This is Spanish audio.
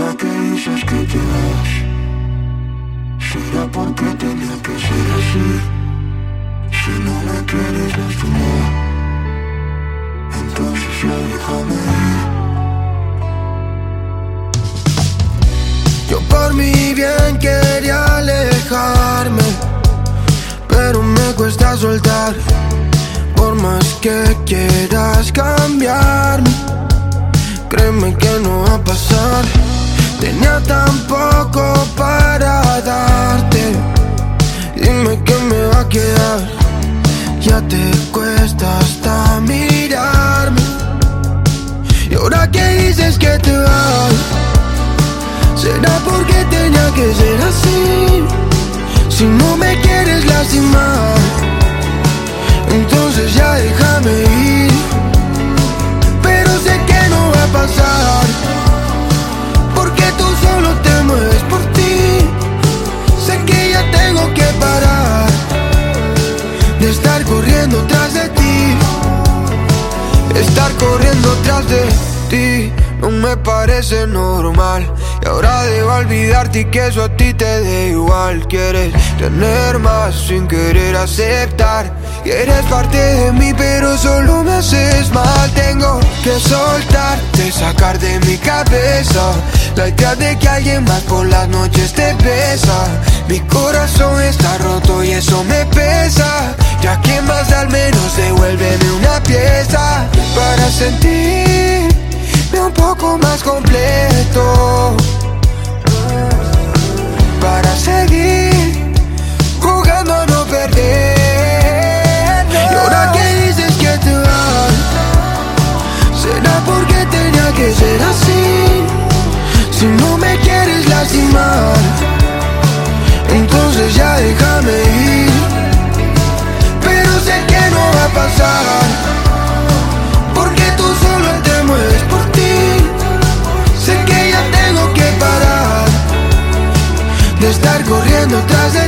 ahora que dices que te vas, será porque tenía que ser así. Si no me quieres lastimar, entonces ya déjame ir. Yo por mi bien quería alejarme, pero me cuesta soltar. Por más que quieras cambiarme, créeme que no va a pasar. Tenía tan poco para darte, dime qué me va a quedar. Ya te cuesta hasta mirarme, y ahora que dices que te vas, será porque tenía que ser así. Si no me quieres lastimar, entonces ya déjame ir. Pero sé que no va a pasar, porque tú solo te mueves por ti. Sé que ya tengo que parar de estar corriendo tras de ti, estar corriendo tras de ti. No me parece normal, y ahora debo olvidarte y que eso a ti te dé igual. Quieres tener más sin querer aceptar, y eres parte de mí pero solo me haces mal. Tengo que soltarte, sacar de mi cabeza la idea de que alguien más por las noches te besa. Mi corazón está roto y eso me pesa. Ya que más da, al menos devuélveme una pieza para sentirme un poco más completo, para seguir jugando a no perder. Y ahora que dices que te vas, será porque tenía que ser así. Si no me quieres lastimar, entonces ya déjame ir. Pero sé que no va a pasar, porque tú solo te mueves por ti. Sé que ya tengo que parar de estar corriendo tras de